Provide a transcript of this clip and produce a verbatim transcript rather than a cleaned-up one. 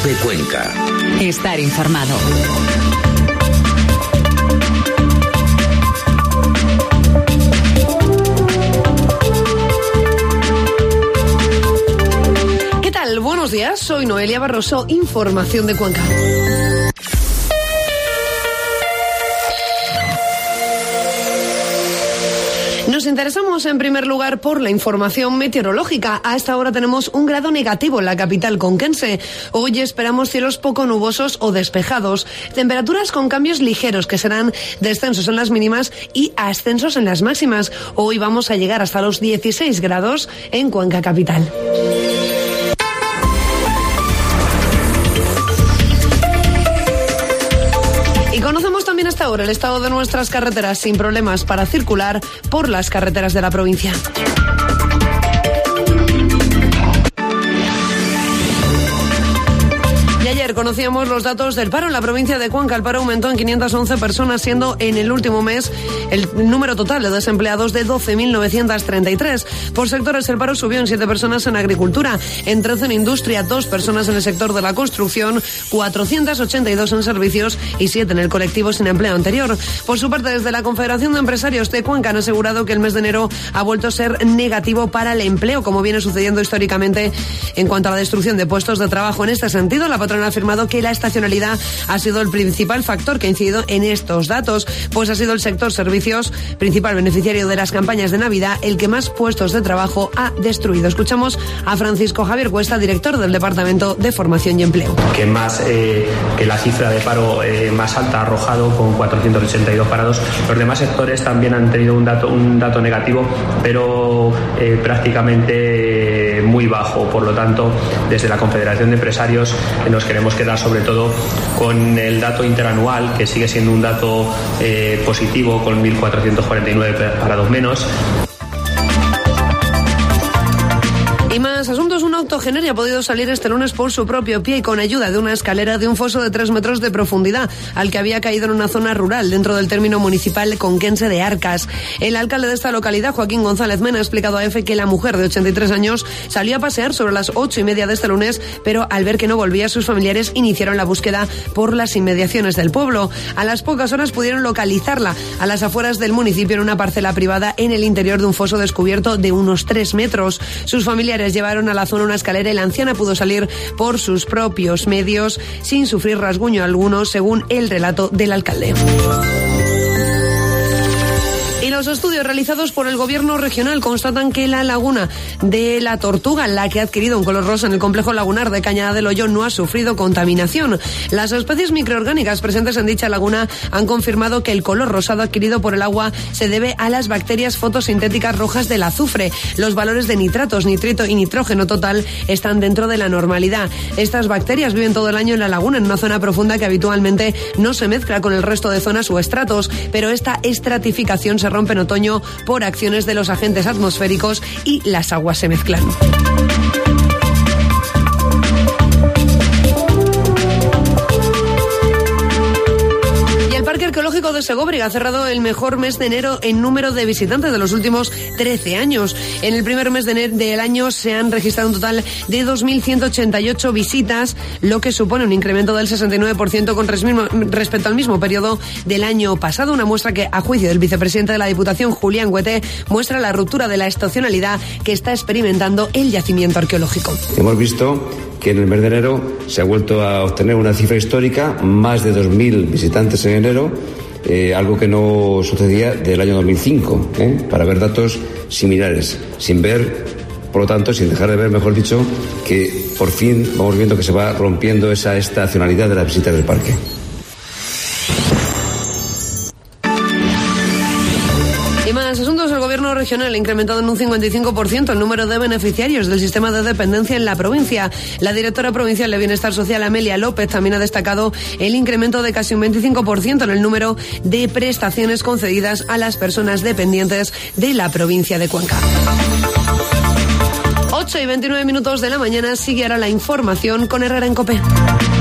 de Cuenca. Estar informado. ¿Qué tal? Buenos días, soy Noelia Barroso, Información de Cuenca. Nos interesamos en primer lugar por la información meteorológica. A esta hora tenemos un grado negativo en la capital conquense. Hoy esperamos cielos poco nubosos o despejados. Temperaturas con cambios ligeros que serán descensos en las mínimas y ascensos en las máximas. Hoy vamos a llegar hasta los dieciséis grados en Cuenca capital. Conocemos también hasta ahora el estado de nuestras carreteras sin problemas para circular por las carreteras de la provincia. Ayer conocíamos los datos del paro en la provincia de Cuenca. El paro aumentó en quinientas once personas, siendo en el último mes el número total de desempleados de doce mil novecientos treinta y tres. Por sectores, el paro subió en siete personas en agricultura, en trece en industria, dos personas en el sector de la construcción, cuatrocientos ochenta y dos en servicios y siete en el colectivo sin empleo anterior. Por su parte, desde la Confederación de Empresarios de Cuenca han asegurado que el mes de enero ha vuelto a ser negativo para el empleo, como viene sucediendo históricamente en cuanto a la destrucción de puestos de trabajo. En este sentido, la patronal ha afirmado que la estacionalidad ha sido el principal factor que ha incidido en estos datos, pues ha sido el sector servicios, principal beneficiario de las campañas de Navidad, el que más puestos de trabajo ha destruido. Escuchamos a Francisco Javier Cuesta, director del Departamento de Formación y Empleo. Que más eh, que la cifra de paro eh, más alta ha arrojado, con cuatrocientos ochenta y dos parados. Los demás sectores también han tenido un dato, un dato negativo, pero eh, prácticamente muy bajo. Por lo tanto, desde la Confederación de Empresarios eh, nos queremos quedar sobre todo con el dato interanual, que sigue siendo un dato eh, positivo, con mil cuatrocientos cuarenta y nueve parados menos. Y más asuntos. Un octogenario ha podido salir este lunes por su propio pie y con ayuda de una escalera de un foso de tres metros de profundidad al que había caído en una zona rural dentro del término municipal conquense de Arcas. El alcalde de esta localidad, Joaquín González Mena, ha explicado a EFE que la mujer de ochenta y tres años salió a pasear sobre las ocho y media de este lunes, pero al ver que no volvía, sus familiares iniciaron la búsqueda por las inmediaciones del pueblo. A las pocas horas pudieron localizarla a las afueras del municipio en una parcela privada en el interior de un foso descubierto de unos tres metros. Sus familiares llevaron a la zona una escalera y la anciana pudo salir por sus propios medios sin sufrir rasguño alguno, según el relato del alcalde. Los estudios realizados por el gobierno regional constatan que la laguna de la Tortuga, la que ha adquirido un color rosa en el complejo lagunar de Cañada del Hoyo, no ha sufrido contaminación. Las especies microorgánicas presentes en dicha laguna han confirmado que el color rosado adquirido por el agua se debe a las bacterias fotosintéticas rojas del azufre. Los valores de nitratos, nitrito y nitrógeno total están dentro de la normalidad. Estas bacterias viven todo el año en la laguna, en una zona profunda que habitualmente no se mezcla con el resto de zonas o estratos, pero esta estratificación se rompe en otoño por acciones de los agentes atmosféricos y las aguas se mezclan. El Parque Arqueológico de Segóbriga ha cerrado el mejor mes de enero en número de visitantes de los últimos trece años. En el primer mes de enero del año se han registrado un total de dos mil ciento ochenta y ocho visitas, lo que supone un incremento del sesenta y nueve por ciento con respecto al mismo periodo del año pasado. Una muestra que, a juicio del vicepresidente de la Diputación, Julián Huete, muestra la ruptura de la estacionalidad que está experimentando el yacimiento arqueológico. Hemos visto que en el mes de enero se ha vuelto a obtener una cifra histórica, más de dos mil visitantes en enero, eh, algo que no sucedía del año dos mil cinco, ¿eh? para ver datos similares, sin ver, por lo tanto, sin dejar de ver, mejor dicho, que por fin vamos viendo que se va rompiendo esa estacionalidad de las visitas del parque. Y más asuntos. El gobierno regional ha incrementado en un cincuenta y cinco por ciento el número de beneficiarios del sistema de dependencia en la provincia. La directora provincial de Bienestar Social, Amelia López, también ha destacado el incremento de casi un veinticinco por ciento en el número de prestaciones concedidas a las personas dependientes de la provincia de Cuenca. ocho y veintinueve minutos de la mañana, sigue ahora la información con Herrera en COPE.